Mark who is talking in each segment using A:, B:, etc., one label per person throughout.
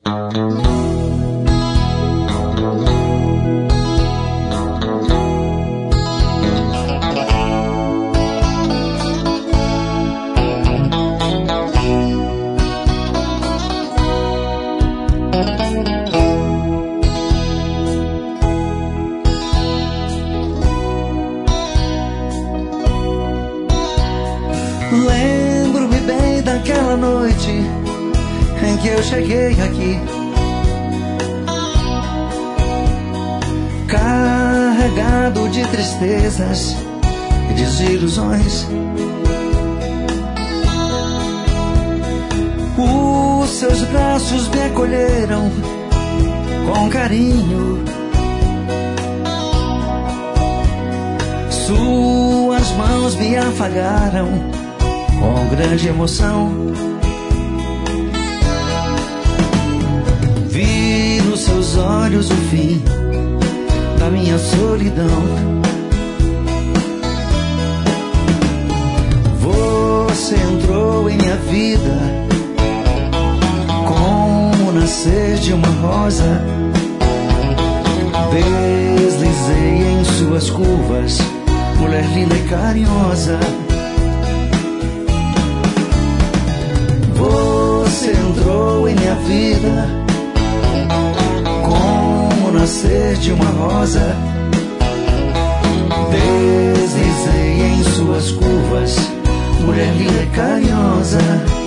A: Lembro-me bem daquela noite em que eu cheguei aqui, carregado de tristezas e desilusões. Os seus braços me acolheram com carinho, suas mãos me afagaram com grande emoção. Vi nos seus olhos o fim da minha solidão. Você entrou em minha vida como o nascer de uma rosa. Deslizei em suas curvas, mulher linda e carinhosa. Você entrou em minha vida como o nascer de uma rosa. Deslizei em suas curvas, mulher linda e carinhosa.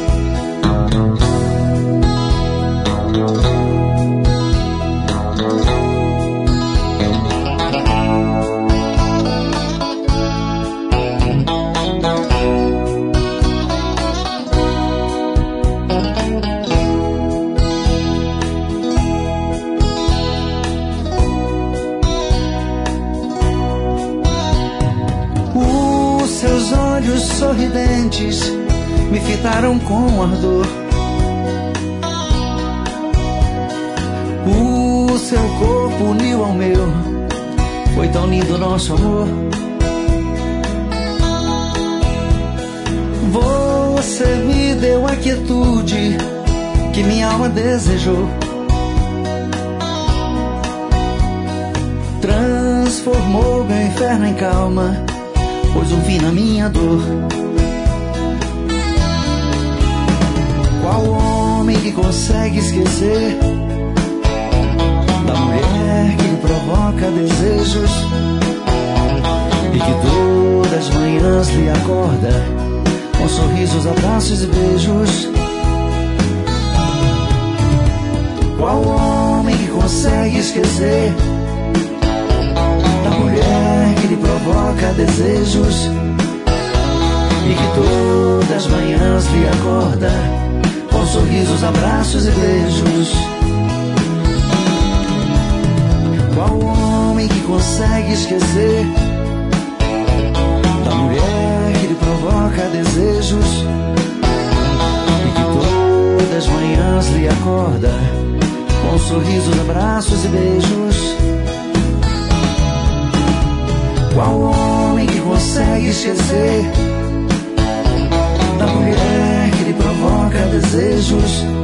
A: Seus olhos sorridentes me fitaram com ardor. O seu corpo uniu ao meu, foi tão lindo nosso amor. Você me deu a quietude que minha alma desejou. Transformou meu inferno em calma, pôs um fim na minha dor. Qual homem que consegue esquecer da mulher que lhe provoca desejos e que todas as manhãs lhe acorda com sorrisos, abraços e beijos? Qual homem que consegue esquecer da mulher que lhe provoca desejos e que todas as manhãs lhe acorda com sorrisos, abraços e beijos? Qual homem que consegue esquecer da mulher que lhe provoca desejos e que todas as manhãs lhe acorda com sorrisos, abraços e beijos? Qual homem que consegue esquecer da mulher que lhe provoca desejos